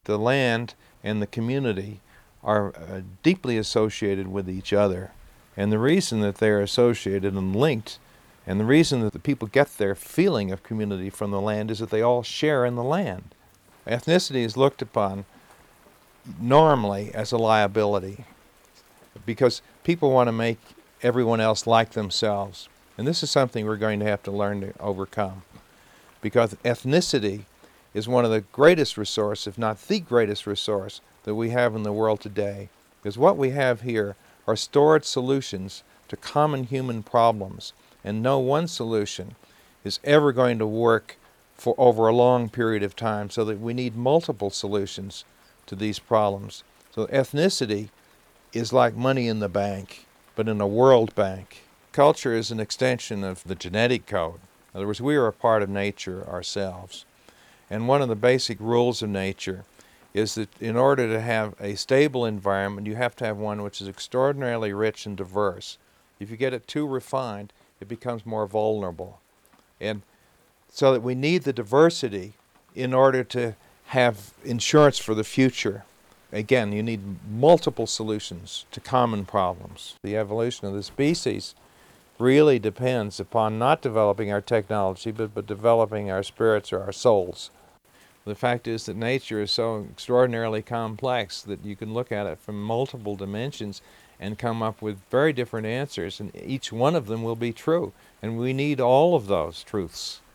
the land and the community are deeply associated with each other. And the reason that they're associated and linked, and the reason that the people get their feeling of community from the land, is that they all share in the land. Ethnicity is looked upon normally as a liability because people want to make everyone else like themselves. And this is something we're going to have to learn to overcome, because ethnicity is one of the greatest resources, if not the greatest resource, that we have in the world today. Because what we have here are stored solutions to common human problems, and no one solution is ever going to work for over a long period of time, so that we need multiple solutions to these problems. So ethnicity is like money in the bank, but in a world bank. Culture is an extension of the genetic code. In other words, we are a part of nature ourselves. And one of the basic rules of nature is that in order to have a stable environment, you have to have one which is extraordinarily rich and diverse. If you get it too refined, it becomes more vulnerable. And so that we need the diversity in order to have insurance for the future. Again, you need multiple solutions to common problems. The evolution of the species really depends upon not developing our technology, but developing our spirits or our souls. The fact is that nature is so extraordinarily complex that you can look at it from multiple dimensions and come up with very different answers, and each one of them will be true. And we need all of those truths.